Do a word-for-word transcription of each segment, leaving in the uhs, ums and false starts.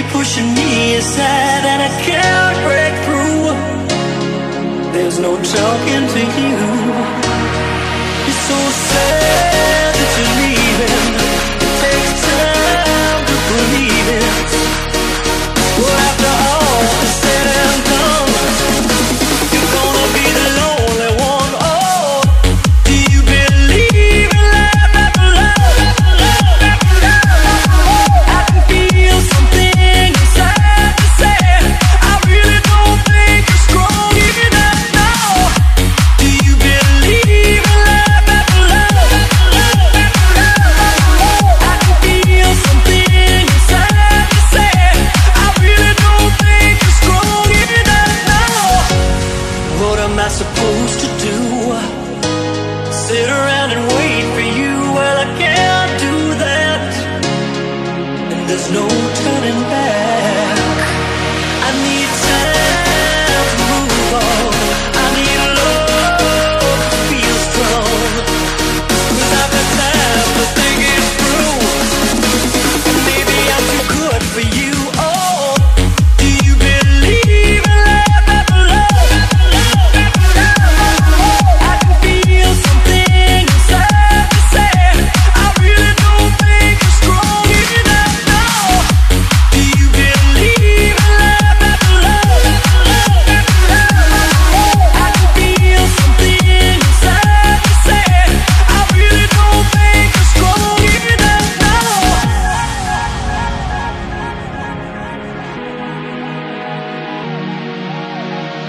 keep pushing me aside and I can't break through. There's no talking to you. It's so sad that you're leaving. It takes time to believe it. Well, after all is said and done, you're gonna be the lonely one. Oh, do you believe in love after love, after love, after love? I can feel something inside to say I really don't think you're strong enough now. Do you believe in love after love, after love, after love? I can feel something inside to say I really don't think you're strong enough now. What am I supposed to do? Sit around and wait for you? Well, I can't do that. And there's no turning back. I need time to move on. I need love to feel strong. 'Cause I've got time to think it through. Maybe I'm too good for you. Oh, do you believe in love after love, after love, after love? I can feel something inside to say I really don't think you're strong enough now. Do you believe in love after love, after love, after love? I can feel something inside to say I really don't think you're strong enough now.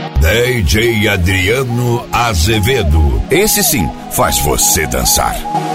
D J Adriano Azevedo. Esse sim faz você dançar.